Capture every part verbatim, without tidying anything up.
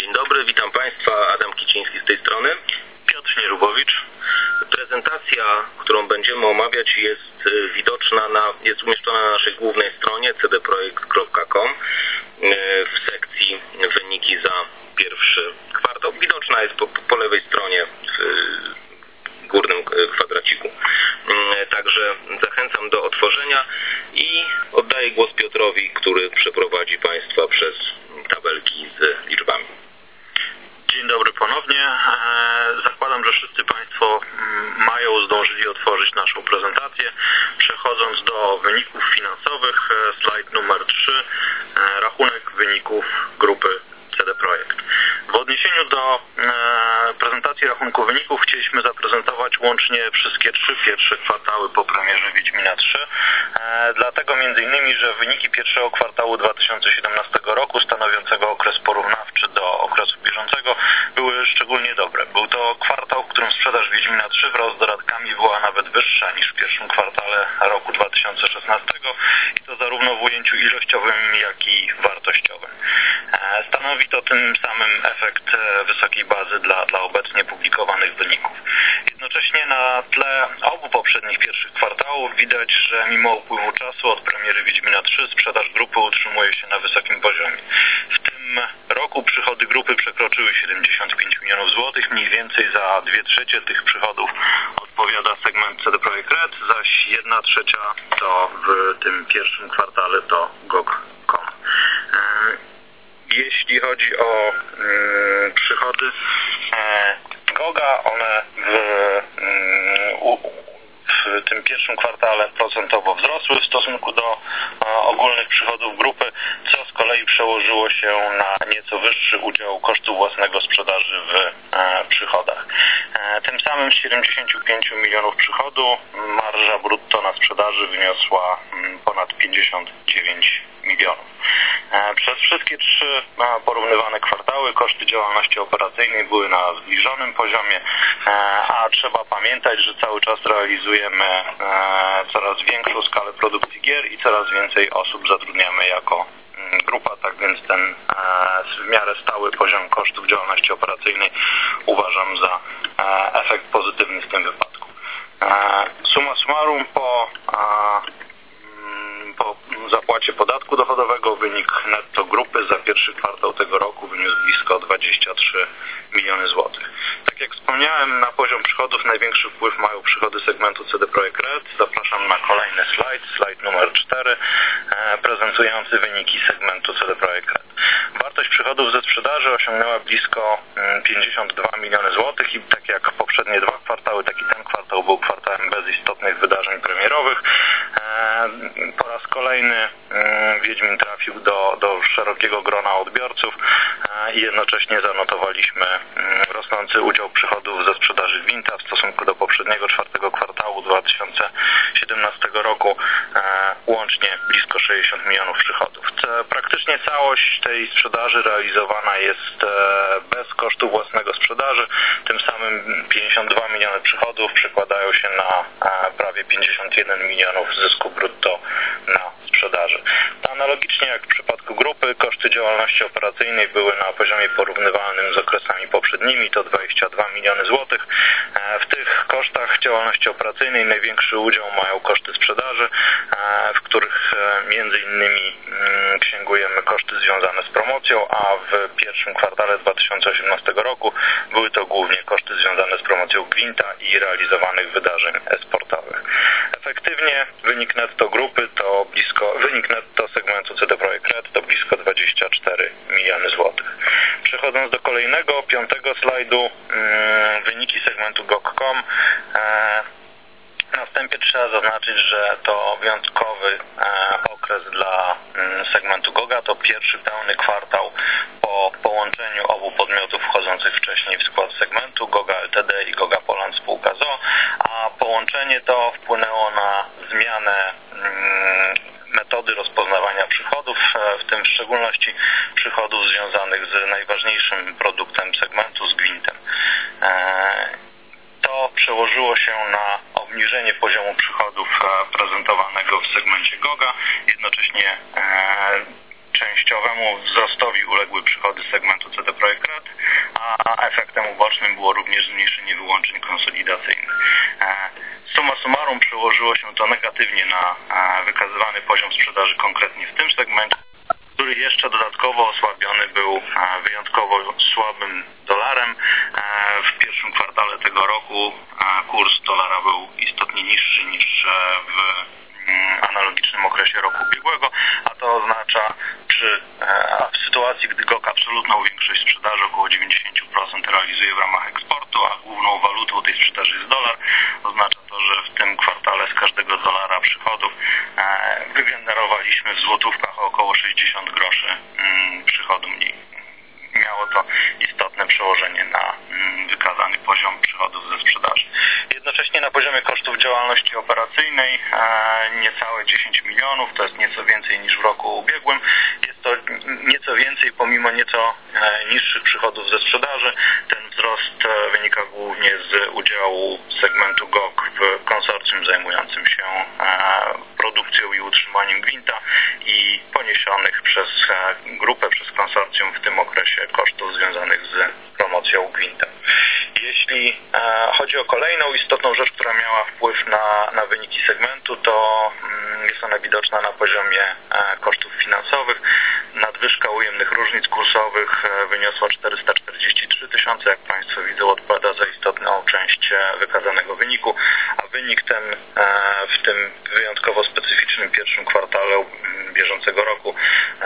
Dzień dobry, witam Państwa, Adam Kiciński z tej strony. Piotr Nierubowicz. Prezentacja, którą będziemy omawiać, jest widoczna, na, jest umieszczona na naszej głównej stronie c d projekt kropka com w sekcji wyniki za pierwszy kwartał. Widoczna jest po, po lewej stronie w górnym kwadraciku. Także zachęcam do otworzenia i oddaję głos Piotrowi, który przeprowadzi Państwa przez tabelki z liczbami. Dzień dobry ponownie. Zakładam, że wszyscy Państwo mają, zdążyli otworzyć naszą prezentację. Przechodząc do wyników finansowych, slajd numer trzy, rachunek wyników grupy C D Projekt. W odniesieniu do prezentacji rachunku wyników chcieliśmy zaprezentować łącznie wszystkie trzy pierwsze kwartały po premierze Wiedźmina trzy. Dlatego między innymi, że wyniki pierwszego kwartału dwa tysiące siedemnastego roku, stanowiącego okres porównawczy do okresu bieżącego, były szczególnie dobre. Był to kwartał, w którym sprzedaż Wiedźmina trzy wraz z dodatkami była nawet wyższa niż w pierwszym kwartale roku dwa tysiące szesnastego i to zarówno w ujęciu ilościowym, jak i wartościowym. Stanowi to tym samym efekt wysokiej bazy dla, dla obecnie publikowanych wyników. Jednocześnie na tle obu poprzednich pierwszych kwartałów widać, że mimo upływu czasu od premiery Wiedźmina trzy sprzedaż grupy utrzymuje się na wysokim poziomie. W tym roku przychody grupy przekroczyły siedemdziesiąt pięć milionów złotych, mniej więcej za dwie trzecie tych przychodów odpowiada segment C D Projekt Red, zaś jedna trzecia to w tym pierwszym kwartale to G O G kropka com. Jeśli chodzi o mm, przychody e, Goga, one w, mm, w tym pierwszym kwartale procentowo wzrosły w stosunku do e, ogólnych przychodów grupy, co z kolei przełożyło się na nieco wyższy udział kosztu własnego sprzedaży w e, przychodach. E, tym samym z siedemdziesięciu pięciu milionów przychodu marża brutto na sprzedaży wyniosła mm, ponad pięćdziesiąt dziewięć milionów. Przez wszystkie trzy porównywane kwartały koszty działalności operacyjnej były na zbliżonym poziomie, a trzeba pamiętać, że cały czas realizujemy coraz większą skalę produkcji gier i coraz więcej osób zatrudniamy jako grupa, tak więc ten w miarę stały poziom kosztów działalności operacyjnej uważam za efekt pozytywny w tym wypadku. Summa summarum, po Po zapłacie podatku dochodowego wynik netto grupy za pierwszy kwartał tego roku wyniósł blisko dwadzieścia trzy miliony złotych. Tak jak wspomniałem, na poziom przychodów największy wpływ mają przychody segmentu C D Projekt Red. Zapraszam na kolejny slajd, slajd numer cztery, prezentujący wyniki segmentu C D Projekt Red. Wartość przychodów ze sprzedaży osiągnęła blisko pięćdziesiąt dwa miliony złotych i tak jak poprzednie dwa kwartały, tak i ten kwartał był kwartałem bez istotnych wydarzeń premierowych. Po raz kolejny Wiedźmin trafił do, do szerokiego grona odbiorców i jednocześnie zanotowaliśmy rosnący udział przychodów ze sprzedaży Gwinta w stosunku do poprzedniego czwartego kwartału dwa tysiące siedemnastego roku, łącznie blisko sześćdziesiąt milionów przychodów. Praktycznie całość tej sprzedaży realizowana jest bez kosztu własnego sprzedaży, tym samym pięćdziesiąt dwa miliony przychodów przekładają się na prawie pięćdziesiąt jeden milionów zysku brutto na sprzedaży. Analogicznie jak w przypadku grupy, koszty działalności operacyjnej były na poziomie porównywalnym z okresami poprzednimi, to dwadzieścia dwa miliony złotych. W tych kosztach działalności operacyjnej największy udział mają koszty sprzedaży, w których między innymi księgujemy koszty związane z promocją, a w pierwszym kwartale dwa tysiące osiemnastego roku były to głównie koszty związane z promocją Gwinta i realizowanych wydarzeń e-sportowych. Efektywnie wynik netto grupy to blisko, wynik netto segmentu C D Projekt Red to blisko dwadzieścia cztery miliony złotych. Przechodząc do kolejnego, piątego slajdu, wyniki segmentu G O G kropka com. Na wstępie trzeba zaznaczyć, że to wyjątkowy okres dla segmentu Goga. To pierwszy pełny kwartał po połączeniu obu podmiotów wchodzących wcześniej w skład segmentu, Goga Ltd i Goga Poland Spółka z o o, a połączenie to wpłynęło na zmianę metody rozpoznawania przychodów, w tym w szczególności przychodów związanych z najważniejszym produktem segmentu, z Gwintem. To przełożyło się na obniżenie poziomu przychodów prezentowanego w segmencie Goga. Jednocześnie częściowemu wzrostowi uległy przychody segmentu C D Projekt Red, a efektem ubocznym było również zmniejszenie wyłączeń konsolidacyjnych. Summa summarum przełożyło się to negatywnie na wykazywany poziom sprzedaży konkretnie w tym segmencie, który jeszcze dodatkowo osłabiony był wyjątkowo słabym dolarem. W pierwszym kwartale tego roku kurs dolara był istotnie niższy niż w analogicznym okresie roku ubiegłego, a to oznacza, przy, a w sytuacji, gdy G O K absolutną większość sprzedaży, około dziewięćdziesiąt procent realizuje w ramach eksportu, a główną walutą tej sprzedaży jest dolar, oznacza to, że w tym kwartale z każdego dolara przychodów wygenerowaliśmy w złotówkach około sześćdziesiąt groszy przychodu mniej. Miało to istotne przełożenie na wykazany poziom przychodów ze sprzedaży. Jednocześnie na poziomie kosztów działalności operacyjnej niecałe dziesięć milionów, to jest nieco więcej niż w roku ubiegłym. Jest to nieco więcej pomimo nieco niższych przychodów ze sprzedaży. Ten wzrost wynika głównie z udziału segmentu G O K w konsorcjum zajmującym się produkcją i utrzymaniem gwinta i poniesionych przez grupę, przez konsorcjum w tym okresie kosztów związanych z promocją gwinta. Jeśli chodzi o kolejną istotną rzecz, która miała wpływ na, na wyniki segmentu, to jest ona widoczna na poziomie kosztów finansowych. Nadwyżka ujemnych różnic kursowych wyniosła czterysta czterdzieści trzy tysiące, jak Państwo widzą, odpowiada za istotną część wykazanego wyniku, a wynik ten w tym wyjątkowo specyficznym pierwszym kwartale bieżącego roku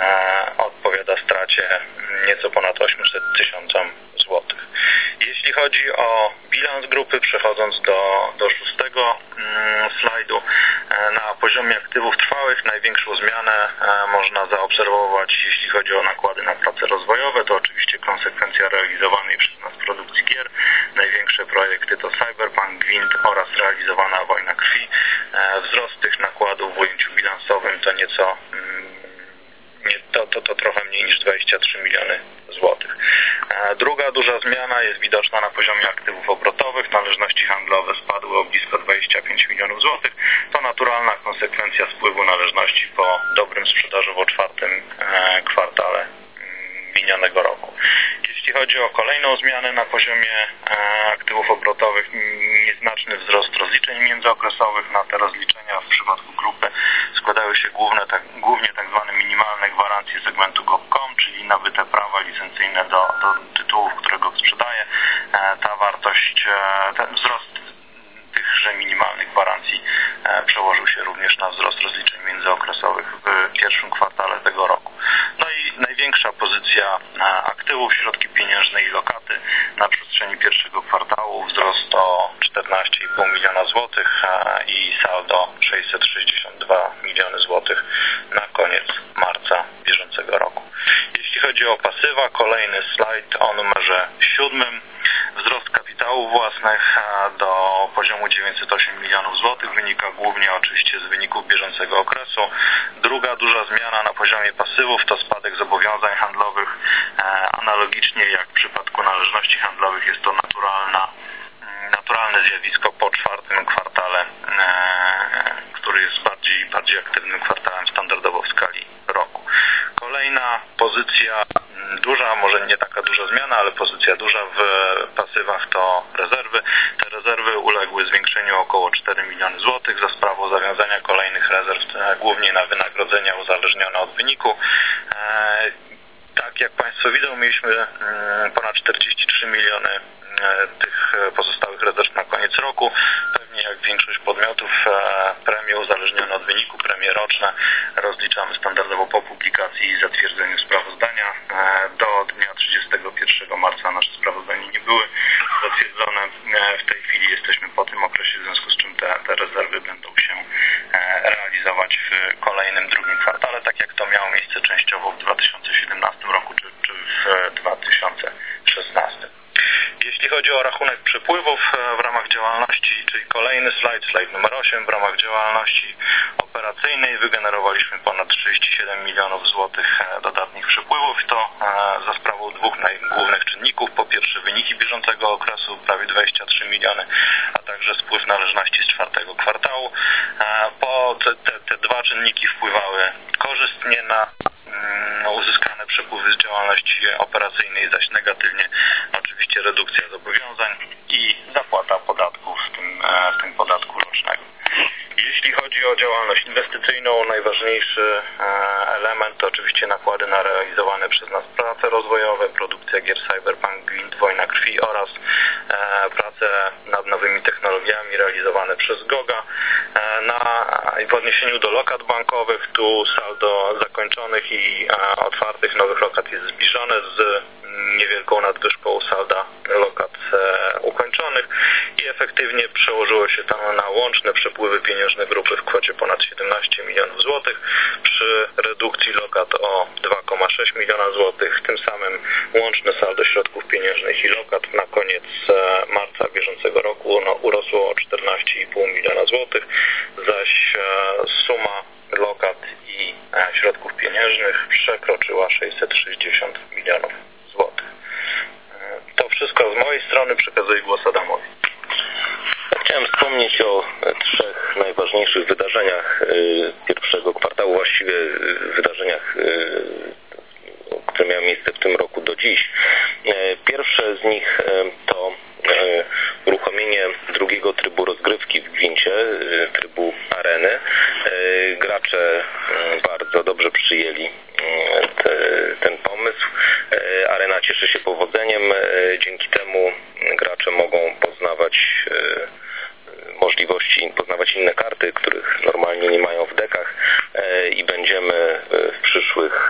odpowiada stracie nieco ponad osiemset tysiącom złotych. Jeśli chodzi o bilans grupy, przechodząc do, do szóstego mm, slajdu, na poziomie aktywów trwałych największą zmianę e, można zaobserwować, jeśli chodzi o nakłady na prace rozwojowe, to oczywiście konsekwencja realizowanej przez nas produkcji gier. Największe projekty to Cyberpunk, Gwint oraz realizowana Wojna Krwi. E, wzrost tych nakładów w ujęciu bilansowym to nieco mm, nie, to, to, to trochę mniej niż dwadzieścia trzy miliony złotych. Druga duża zmiana jest widoczna na poziomie aktywów obrotowych. Należności handlowe spadły o blisko dwadzieścia pięć milionów złotych. To naturalna konsekwencja spływu należności po dobrym sprzedażowo czwartym kwartale minionego roku. Jeśli chodzi o kolejną zmianę na poziomie aktywów obrotowych, nieznaczny wzrost rozliczeń międzyokresowych. Na te rozliczenia w przypadku grupy składały się główne, tak, głównie tak zwane minimalne gwarancje segmentu G O K kropka com, czyli nabyte prawa licencyjne do, do tytułów, które G O K sprzedaje. Ta wartość, ten wzrost tychże minimalnych gwarancji przełożył się również na wzrost rozliczeń międzyokresowych w pierwszym kwartale tego roku. No i największa pozycja aktywów, środki pieniężne i lokaty na przestrzeni pierwszego kwartału wzrost o czternaście i pół miliona złotych i saldo sześćset sześćdziesiąt dwa miliony złotych na koniec marca bieżącego roku. Jeśli chodzi o pasywa, kolejny slajd o numerze siódmym. Wzrost kapitałów własnych do poziomu dziewięćset osiem milionów złotych wynika głównie oczywiście z wyników bieżącego okresu. Druga duża zmiana na poziomie pasywów to spadek zobowiązań handlowych. Analogicznie jak w przypadku należności handlowych jest to naturalna, naturalne zjawisko po czwartym kwartale, który jest bardziej, bardziej aktywnym kwartałem standardowo w skali roku. Kolejna pozycja duża, może nie taka duża zmiana, ale pozycja duża w pasywach to rezerwy. Te rezerwy uległy zwiększeniu o około cztery miliony złotych za sprawą zawiązania kolejnych rezerw, głównie na wynagrodzenia uzależnione od wyniku. Tak jak Państwo widzą, mieliśmy ponad czterdzieści trzy miliony tych pozostałych rezerw na koniec roku. Pewnie jak większość podmiotów premie uzależnione od wyniku, premie roczne rozliczamy standardowo po publikacji i zatwierdzeniu sprawozdania. Do dnia trzydziestego pierwszego marca nasze sprawozdania nie były zatwierdzone. W tej chwili jesteśmy po tym okresie, w związku z czym te, te rezerwy będą się realizować w kolejnym drugim kwartale, tak jak to miało miejsce częściowo w dwa tysiące siedemnastym roku czy, czy w dwa tysiące szesnastym. Jeśli chodzi o rachunek przepływów w ramach działalności, czyli kolejny slajd, slajd numer osiem, w ramach działalności operacyjnej wygenerowaliśmy ponad trzydzieści siedem milionów złotych dodatnich przepływów. To za sprawą dwóch głównych czynników. Po pierwsze wyniki bieżącego okresu, prawie dwadzieścia trzy miliony, a także spływ należności z czwartego kwartału. Po te, te, te dwa czynniki wpływały korzystnie na uzyskane przepływy z działalności operacyjnej, zaś negatywnie oczywiście oczywiście redukcja zobowiązań i zapłata podatków, w tym, w tym podatku rocznego. Jeśli chodzi o działalność inwestycyjną, najważniejszy element to oczywiście nakłady na realizowane przez nas prace rozwojowe, produkcja gier Cyberpunk, Gwint, Wojna Krwi oraz prace nad nowymi technologiami realizowane przez Goga. Na, w odniesieniu do lokat bankowych, tu saldo zakończonych i otwartych nowych lokat jest zbliżone z niewielką nadwyżką salda lokat ukończonych i efektywnie przełożyło się to na łączne przepływy pieniężne grupy w kwocie ponad siedemnaście milionów złotych przy redukcji lokat o dwa przecinek sześć miliona złotych. Tym samym łączne saldo środków pieniężnych i lokat na koniec marca bieżącego roku no, urosło o czternaście i pół miliona złotych, zaś suma lokat i środków pieniężnych przekroczyła sześćset sześćdziesiąt milionów złotych. To wszystko z mojej strony, przekazuję głos Adamowi. Chciałem wspomnieć o trzech najważniejszych wydarzeniach pierwszego kwartału, właściwie wydarzeniach, które miały miejsce w tym roku do dziś. Pierwsze z nich to uruchomienie drugiego trybu rozgrywki w Gwincie, trybu areny. Gracze bardzo dobrze przyjęli te, ten pomysł. Arena cieszy się powodzeniem. Dzięki temu gracze mogą poznawać możliwości, poznawać inne karty, których normalnie nie mają w dekach i będziemy w przyszłych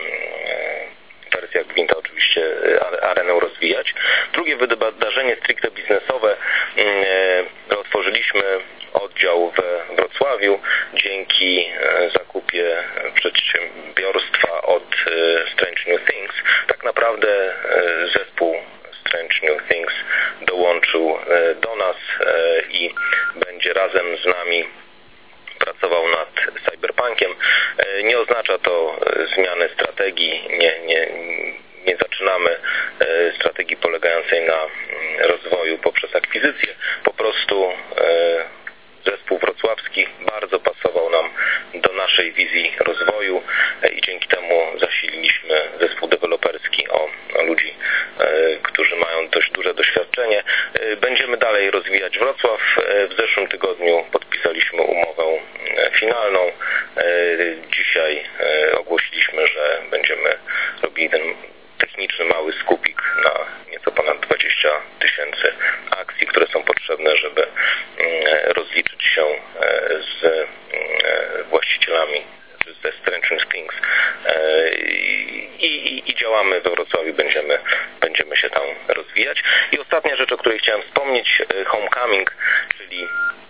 wersjach Gwinta oczywiście arenę rozwijać. Drugie wydarzenie stricte biznesowe. Otworzyliśmy oddział we Wrocławiu dzięki zakupie przedsiębiorstwa od Strange New Things. Tak naprawdę zespół Strange New Things dołączył do nas i będzie razem z nami pracował nad Cyberpunkiem. Nie oznacza to zmiany strategii, nie, nie, nie zaczynamy strategii polegającej na rozwoju poprzez akwizycję. Po prostu zespół wrocławski bardzo pasował nam do naszej wizji rozwoju i dzięki temu zasililiśmy zespół deweloperski o, o ludzi, którzy mają dość duże doświadczenie. Będziemy dalej rozwijać Wrocław. W zeszłym tygodniu podpisaliśmy umowę finalną. Dzisiaj ogłosiliśmy, że będziemy robili ten techniczny mały skupik na nieco ponad dwadzieścia tysięcy akcji, które są potrzebne, żeby rozliczyć się z właścicielami, ze Strange Things I, i, i działamy we Wrocławiu, będziemy, będziemy się tam rozwijać. I ostatnia rzecz, o której chciałem wspomnieć, Homecoming, czyli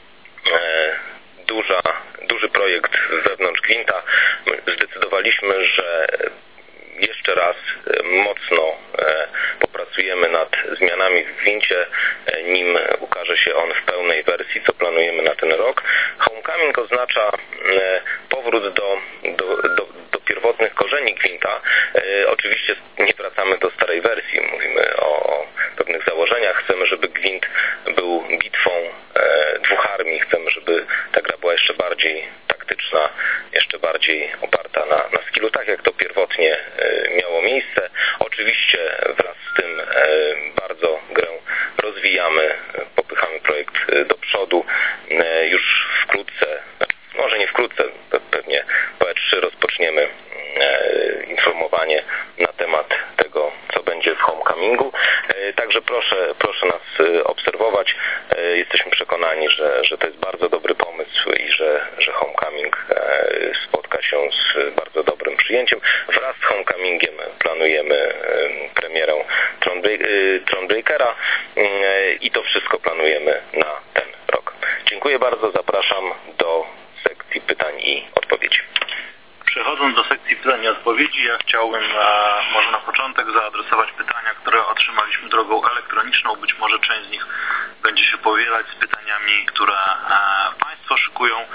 duża, duży projekt wewnątrz Gwinta. Zdecydowaliśmy, że jeszcze raz mocno popracujemy nad zmianami w Gwincie, nim ukaże się on w pełnej wersji, co planujemy na ten rok. Homecoming oznacza powrót do, do, do, do pierwotnych korzeni Gwinta. Oczywiście nie wracamy do starej wersji, mówimy o, o pewnych założeniach. Chcemy, żeby Gwint był bitwą dwóch armii, chcemy, żeby ta gra była jeszcze bardziej taktyczna, jeszcze bardziej oparta na, na skillu, tak jak to pierwotnie miało miejsce. Oczywiście wraz z tym bardzo grę rozwijamy, popychamy projekt do przodu. Już wkrótce, może nie wkrótce, pewnie po E trzy rozpoczniemy informowanie na temat tego, co będzie w Homecomingu. Także proszę, proszę nas obserwować. Jesteśmy przekonani, że, że to jest bardzo dobry pomysł i że, że Homecoming spotka się z bardzo dobrym przyjęciem. Wraz z Homecomingiem planujemy premierę Thronebreakera i to wszystko planujemy na ten rok. Dziękuję bardzo, zapraszam do sekcji pytań i odpowiedzi. Przechodząc do sekcji pytań i odpowiedzi, ja chciałbym e, może na początek zaadresować pytania, które otrzymaliśmy drogą elektroniczną. Być może część z nich będzie się powielać z pytaniami, które e, Państwo szykują.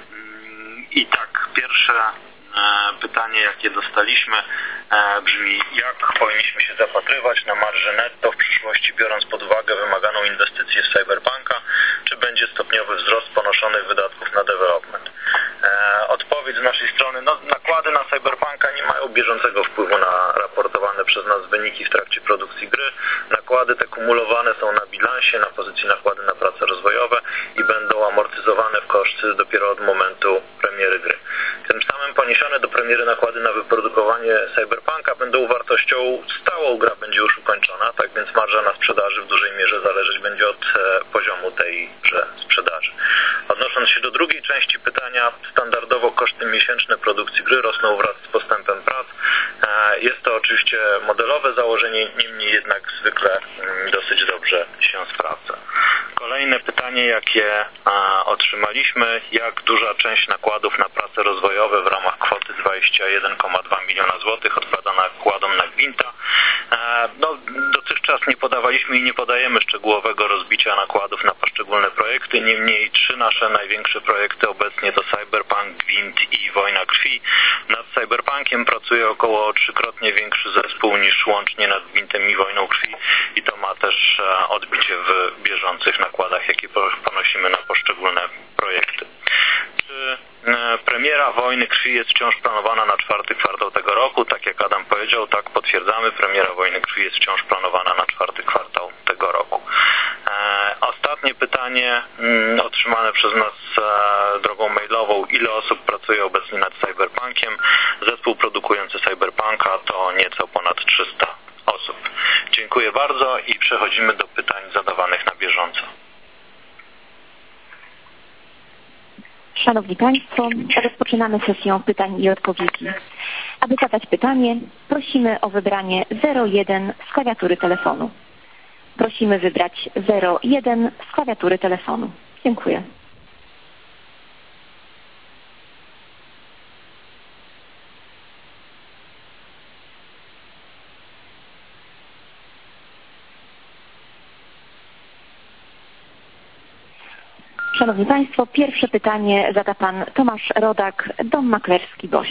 I tak, pierwsze e, pytanie, jakie dostaliśmy, e, brzmi: jak powinniśmy się zapatrywać na marżę netto w przyszłości, biorąc pod uwagę wymaganą inwestycję w Cyberpunka? Czy będzie stopniowy wzrost ponoszonych wydatków na development? E, odpowiedź z naszej strony: no, nakłady na Cyberpunka nie mają bieżącego wpływu na raportowane przez nas wyniki w trakcie produkcji gry. Nakłady te kumulowane są na bilansie, na pozycji nakłady na prace rozwojowe i będą amortyzowane w koszty dopiero od momentu premiery gry. Tym samym poniesione do premiery nakłady na wyprodukowanie Cyberpunka będą wartością stałą, gra będzie już ukończona, tak więc marża na sprzedaży w dużej mierze zależeć będzie od e, poziomu tejże sprzedaży. Odnosząc się do drugiej części pytania, standardowo koszty miesięczne produkcji gry rosną wraz z postępem prac. E, jest to oczywiście modelowe założenie, niemniej jednak zwykle mm, dosyć dobrze się sprawdza. Kolejne pytanie, jakie a, otrzymaliśmy, jak duża część nakładów na prace rozwojowe w ramach kwoty dwadzieścia jeden przecinek dwa miliona złotych odpada nakładom na Gwinta. E, no, dotychczas nie podawaliśmy i nie podajemy szczegółowego rozbicia nakładów na poszczególne projekty, niemniej trzy nasze największe projekty obecnie to Cyberpunk, Gwint i Wojna Krwi. Nad Cyberpunkiem pracuje około trzykrotnie większy zespół niż łącznie nad Gwintem i Wojną Krwi i to ma też e, odbicie w bieżących nakładach, jakie ponosimy na poszczególne projekty. Czy e, premiera Wojny Krwi jest wciąż planowana na czwarty kwartał tego roku? Tak jak Adam powiedział, tak potwierdzamy, premiera Wojny Krwi jest wciąż planowana na czwarty kwartał tego roku. E, ostatnie pytanie mm, otrzymane przez nas e, drogą mailową. Ile osób pracuje obecnie nad Cyberpunkiem? Zespół produkujący Cyberpunka to nieco ponad trzysta osób. Dziękuję bardzo i przechodzimy do pytań zadawanych na bieżąco. Szanowni Państwo, rozpoczynamy sesję pytań i odpowiedzi. Aby zadać pytanie, prosimy o wybranie zero jeden z klawiatury telefonu. Prosimy wybrać zero jeden z klawiatury telefonu. Dziękuję. Szanowni Państwo, pierwsze pytanie zada Pan Tomasz Rodak, Dom Maklerski Boś.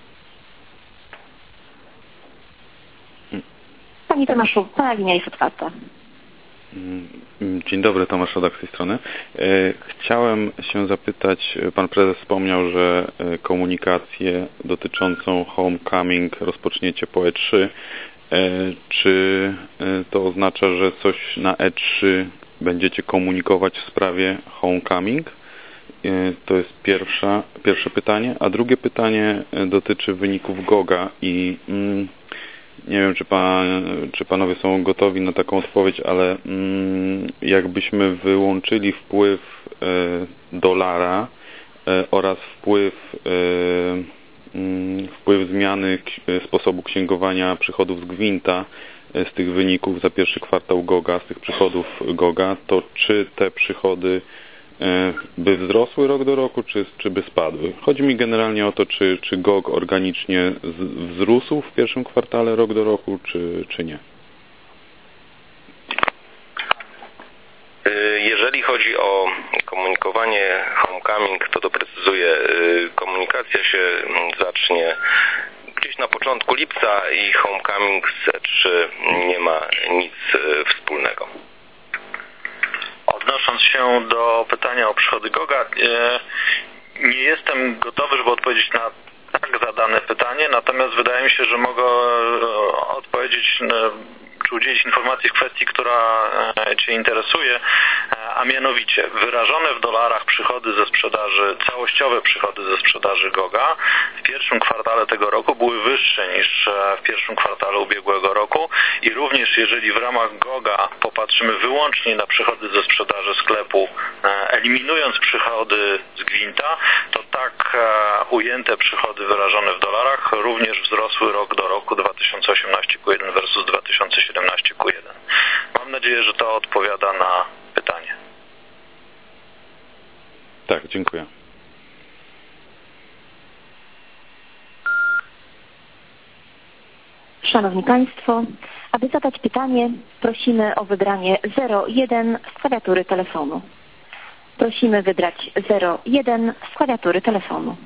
Panie Tomaszu, Pana linia jest otwarta. Dzień dobry, Tomasz Rodak z tej strony. Chciałem się zapytać, Pan Prezes wspomniał, że komunikację dotyczącą Homecoming rozpoczniecie po E trzy. Czy to oznacza, że coś na E trzy będziecie komunikować w sprawie Homecoming? To jest pierwsza, pierwsze pytanie. A drugie pytanie dotyczy wyników Goga i mm, nie wiem, czy, pan, czy panowie są gotowi na taką odpowiedź, ale mm, jakbyśmy wyłączyli wpływ e, dolara e, oraz wpływ e, mm, wpływ zmiany sposobu księgowania przychodów z Gwinta z tych wyników za pierwszy kwartał Goga, z tych przychodów Goga, to czy te przychody by wzrosły rok do roku, czy, czy by spadły? Chodzi mi generalnie o to, czy, czy G O G organicznie wzrósł w pierwszym kwartale rok do roku, czy, czy nie? Jeżeli chodzi o komunikowanie Homecoming, to doprecyzuję, komunikacja się zacznie gdzieś na początku lipca i Homecoming z E trzy nie ma nic wspólnego. Odnosząc się do pytania o przychody Goga, nie jestem gotowy, żeby odpowiedzieć na tak zadane pytanie, natomiast wydaje mi się, że mogę odpowiedzieć czy udzielić informacji w kwestii, która Cię interesuje, a mianowicie wyrażone w dolarach przychody ze sprzedaży, całościowe przychody ze sprzedaży Goga w pierwszym kwartale tego roku były wyższe niż w pierwszym kwartale ubiegłego roku i również jeżeli w ramach Goga popatrzymy wyłącznie na przychody ze sprzedaży sklepu, eliminując przychody z Gwinta, to tak ujęte przychody wyrażone w dolarach również wzrosły rok do roku dwa tysiące osiemnasty Q jeden versus dwa tysiące siedemnasty Q jeden. Mam nadzieję, że to odpowiada na pytanie. Tak, dziękuję. Szanowni Państwo, aby zadać pytanie, prosimy o wybranie zero jeden z klawiatury telefonu. Prosimy wybrać zero jeden z klawiatury telefonu.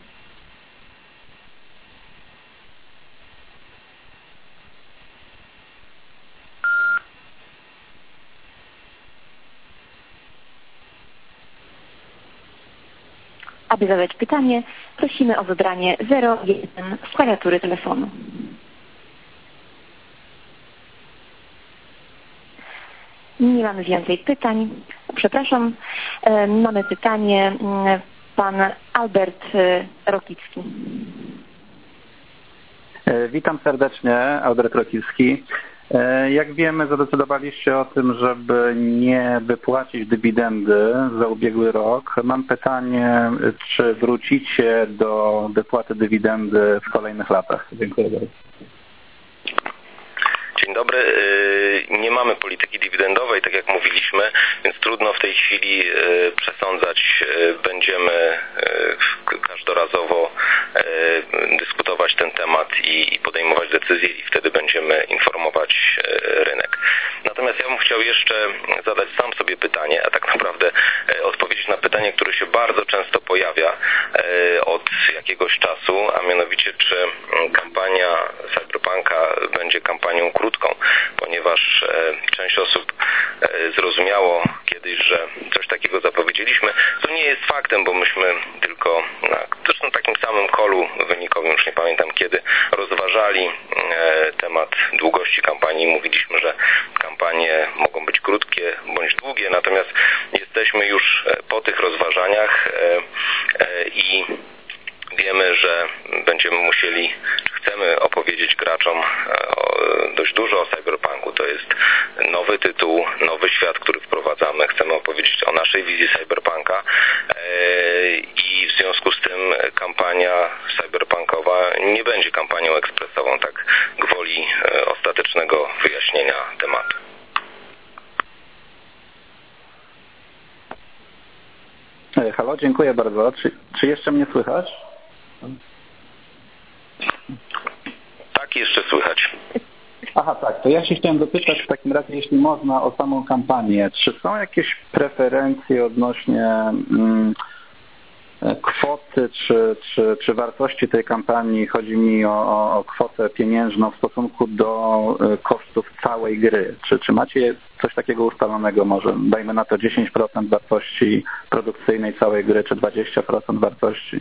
Aby zadać pytanie, prosimy o wybranie zero jeden z klawiatury telefonu. Nie mamy więcej pytań. Przepraszam, mamy pytanie, pan Albert Rokicki. Witam serdecznie, Albert Rokicki. Jak wiemy, zadecydowaliście o tym, żeby nie wypłacić dywidendy za ubiegły rok. Mam pytanie, czy wrócicie do wypłaty dywidendy w kolejnych latach? Dziękuję bardzo. Dzień dobry. Nie mamy polityki dywidendowej, tak jak mówiliśmy, więc trudno w tej chwili przesądzać. Będziemy każdorazowo dyskutować ten temat i podejmować decyzje i wtedy będziemy informować rynek. Natomiast ja bym chciał jeszcze zadać sam sobie pytanie, a tak naprawdę odpowiedzieć na pytanie, które się bardzo często pojawia od jakiegoś czasu, a mianowicie czy kampania Cyberpunka będzie kampanią krótką, ponieważ część osób zrozumiało kiedyś, że coś takiego zapowiedzieliśmy, co nie jest faktem, bo myśmy tylko na zresztą takim samym kolu wynikowym, już nie pamiętam kiedy, rozważali temat długości kampanii. Mówiliśmy, że kampanie mogą być krótkie bądź długie, natomiast jesteśmy już po tych rozważaniach i wiemy, że będziemy musieli, czy chcemy opowiedzieć graczom dość dużo o Cyberpunku. To jest nowy tytuł, nowy świat, który wprowadzamy. Chcemy opowiedzieć o naszej wizji Cyberpunka i w związku z tym kampania cyberpunkowa nie będzie kampanią ekspresową, tak gwoli ostatecznego wyjaśnienia tematu. Halo, dziękuję bardzo. Czy, czy jeszcze mnie słychać? Tak, jeszcze słychać. Aha, tak. To ja się chciałem dopytać w takim razie, jeśli można, o samą kampanię. Czy są jakieś preferencje odnośnie mm, kwoty czy, czy, czy wartości tej kampanii? Chodzi mi o, o, o kwotę pieniężną w stosunku do kosztów całej gry. Czy, czy macie coś takiego ustalonego? Może dajmy na to dziesięć procent wartości produkcyjnej całej gry, czy dwadzieścia procent wartości?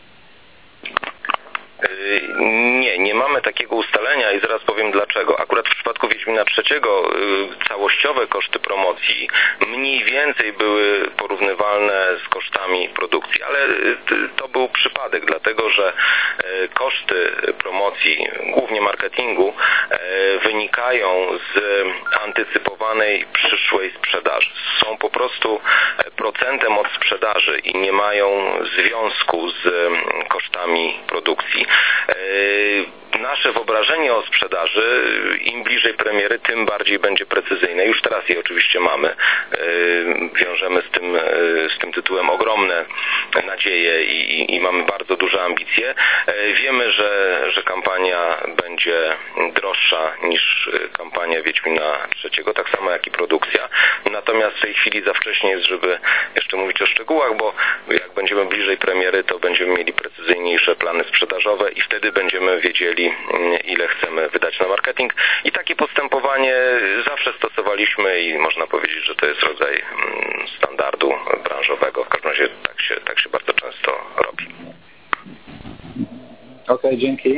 Nie, nie mamy takiego ustalenia i zaraz powiem dlaczego. Akurat w przypadku Wiedźmina trzeciego całościowe koszty promocji mniej więcej były porównywalne z kosztami produkcji, ale to był przypadek, dlatego że koszty promocji, głównie marketingu, wynikają z antycypowanej przyszłej sprzedaży. Są po prostu procentem od sprzedaży i nie mają związku z kosztami produkcji. Nasze wyobrażenie o sprzedaży, im bliżej premiery, tym bardziej będzie precyzyjne. Już teraz je oczywiście mamy. Wiążemy z tym, z tym tytułem ogromne nadzieje i, i mamy bardzo duże ambicje. Wiemy, że, że kampania będzie droższa niż kampania Wiedźmina trzeciego, tak samo jak i produkcja. Natomiast w tej chwili za wcześnie jest, żeby jeszcze mówić o szczegółach, bo jak będziemy bliżej premiery, to będziemy mieli precyzyjniejsze plany sprzedażowe i wtedy będziemy wiedzieli, ile chcemy wydać na marketing. I takie postępowanie zawsze stosowaliśmy i można powiedzieć, że to jest rodzaj standardu branżowego. W każdym razie tak się, tak się bardzo często robi. Okej, okay, dzięki.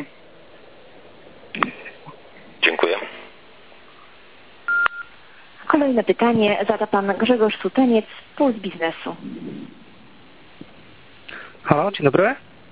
Dziękuję. Kolejne pytanie zada pan Grzegorz Suteniec, Puls Biznesu. Halo, dzień dobry.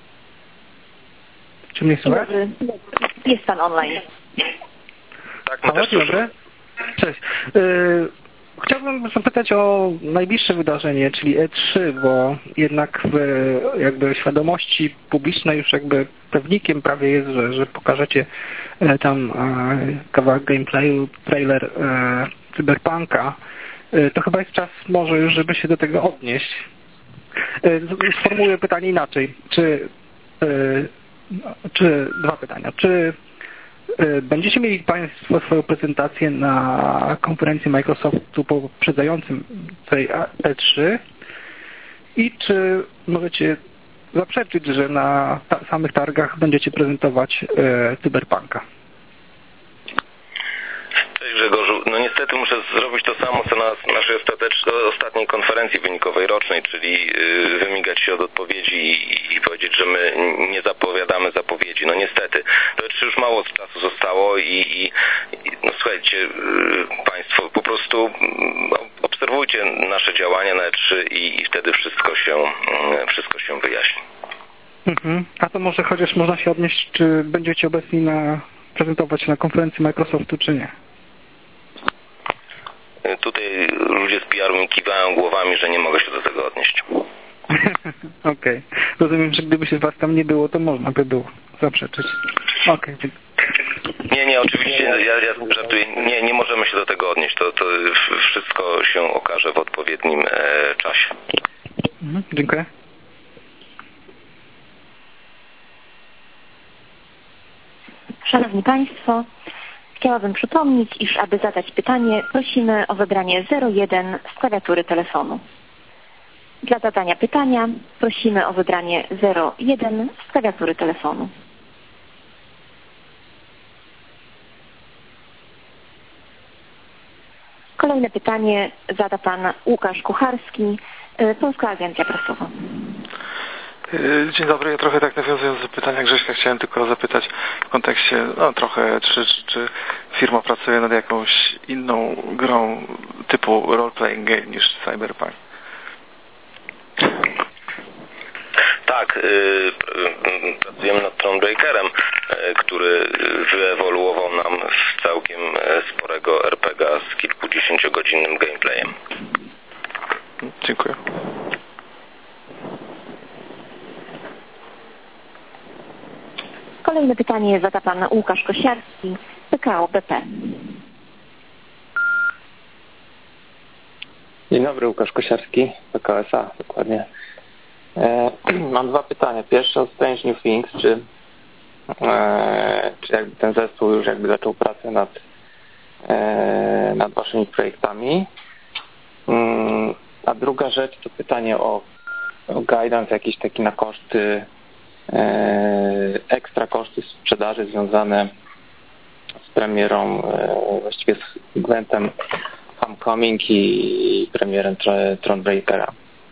Czy mnie słychać? Dzień dobry. Jest pan online. Tak, my Halo, dzień dobry. Cześć. Yy, chciałbym zapytać o najbliższe wydarzenie, czyli E trzy, bo jednak w jakby świadomości publicznej już jakby pewnikiem prawie jest, że, że pokażecie e, tam e, kawałek gameplayu, trailer e, Cyberpunka. E, to chyba jest czas może już, żeby się do tego odnieść. E, sformułuję pytanie inaczej. Czy e, Czy dwa pytania. Czy y, będziecie mieli Państwo swoją prezentację na konferencji Microsoftu poprzedzającym tej E trzy i czy możecie zaprzeczyć, że na ta, samych targach będziecie prezentować y, Cyberpunka? Cześć Grzegorzu. No niestety muszę zrobić to samo, co na naszej ostatniej konferencji wynikowej rocznej, czyli wymigać się od odpowiedzi i, i powiedzieć, że my nie zapowiadamy zapowiedzi. No niestety. To już mało czasu zostało i, i no słuchajcie Państwo, po prostu obserwujcie nasze działania na E trzy i, i wtedy wszystko się, wszystko się wyjaśni. Mhm. A to może chociaż można się odnieść, czy będziecie obecni na prezentować na konferencji Microsoftu, czy nie? Tutaj ludzie z P R u mi kiwają głowami, że nie mogę się do tego odnieść. Okej. Okay. Rozumiem, że gdyby się was tam nie było, to można by było zaprzeczyć. Okej. Okay. Nie, nie, oczywiście ja, ja żartuję. Nie, nie możemy się do tego odnieść. To, to wszystko się okaże w odpowiednim e, czasie. Mhm. Dziękuję. Szanowni Państwo, chciałabym przypomnieć, iż aby zadać pytanie, prosimy o wybranie zero jeden z klawiatury telefonu. Dla zadania pytania prosimy o wybranie zero jeden z klawiatury telefonu. Kolejne pytanie zada Pan Łukasz Kucharski, Polska Agencja Prasowa. Dzień dobry, ja trochę tak nawiązując do pytania Grześka, chciałem tylko zapytać w kontekście, no trochę, czy, czy, czy firma pracuje nad jakąś inną grą typu role-playing game niż Cyberpunk? Tak, yy, pracujemy nad Thronebreakerem, yy, który wyewoluował nam w całkiem sporego er pe gie a z kilkudziesięciogodzinnym gameplayem. Dziękuję. Kolejne pytanie zada Pan Łukasz Kosiarski, P K O B P. Dzień dobry, Łukasz Kosiarski, P K O S A, dokładnie. E, mam dwa pytania. Pierwsze o Strange New Things, czy, e, czy jakby ten zespół już jakby zaczął pracę nad, e, nad waszymi projektami. Mm, a druga rzecz to pytanie o, o guidance jakiś taki na koszty, e, ekstra koszty sprzedaży związane z premierą, e, właściwie z Gwentem Homecoming i premierem Thronebreakera.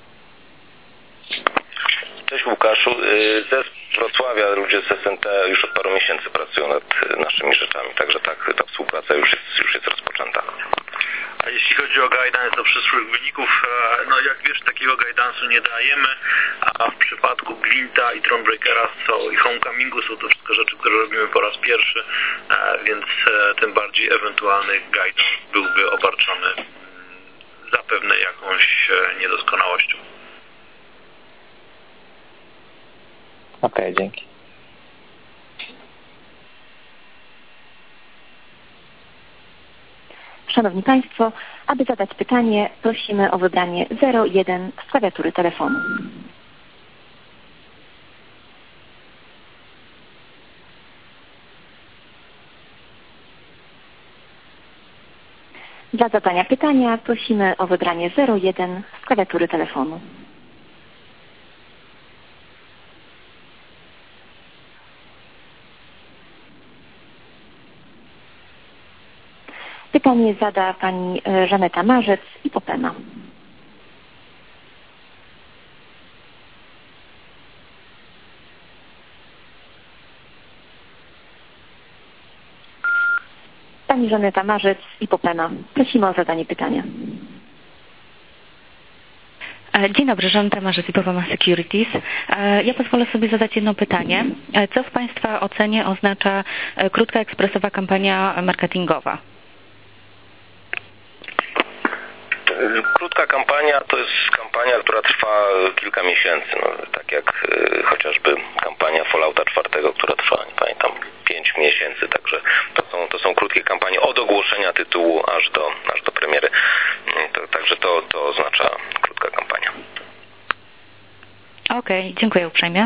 Cześć Łukaszu. Ze Wrocławia ludzie z S N T już od paru miesięcy pracują nad naszymi rzeczami, także tak, ta współpraca już jest, już jest rozpoczęta. A jeśli chodzi o guidance do przyszłych wyników, no jak wiesz, takiego guidance'u nie dajemy, a w przypadku Gwinta i Thronebreakera i Homecomingu są to wszystko rzeczy, które robimy po raz pierwszy, więc tym bardziej ewentualny guidance byłby obarczony zapewne jakąś niedoskonałością. Okej, okay, dzięki. Szanowni Państwo, aby zadać pytanie, prosimy o wybranie zero jeden z klawiatury telefonu. Dla zadania pytania prosimy o wybranie zero jeden z klawiatury telefonu. Pytanie zada pani Żaneta Marzec i Popema. Pani Żaneta Marzec i Popema. Prosimy o zadanie pytania. Dzień dobry, Żaneta Marzec i Popema Securities. Ja pozwolę sobie zadać jedno pytanie. Co w Państwa ocenie oznacza krótka, ekspresowa kampania marketingowa? Krótka kampania to jest kampania, która trwa kilka miesięcy, no, tak jak y, chociażby kampania Fallouta czwartego, która trwa, nie pamiętam, pięć miesięcy, także to są, to są krótkie kampanie od ogłoszenia tytułu aż do, aż do premiery, to, także to, to oznacza krótka kampania. Okej, okay, dziękuję uprzejmie.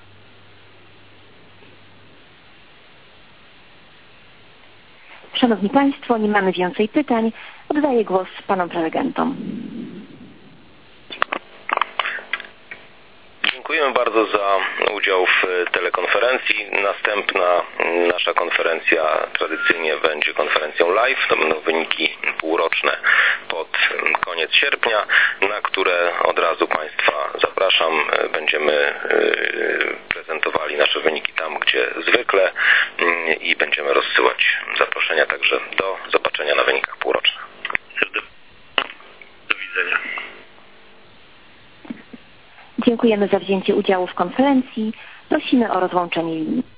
Szanowni Państwo, nie mamy więcej pytań. Oddaję głos panom prelegentom. Dziękuję. Dziękujemy bardzo za udział w telekonferencji. Następna nasza konferencja tradycyjnie będzie konferencją live. To będą wyniki półroczne pod koniec sierpnia, na które od razu Państwa zapraszam. Będziemy prezentowali nasze wyniki tam, gdzie zwykle i będziemy rozsyłać zaproszenia także do zobaczenia na wynikach półrocznych. Do widzenia. Dziękujemy za wzięcie udziału w konferencji. Prosimy o rozłączenie linii.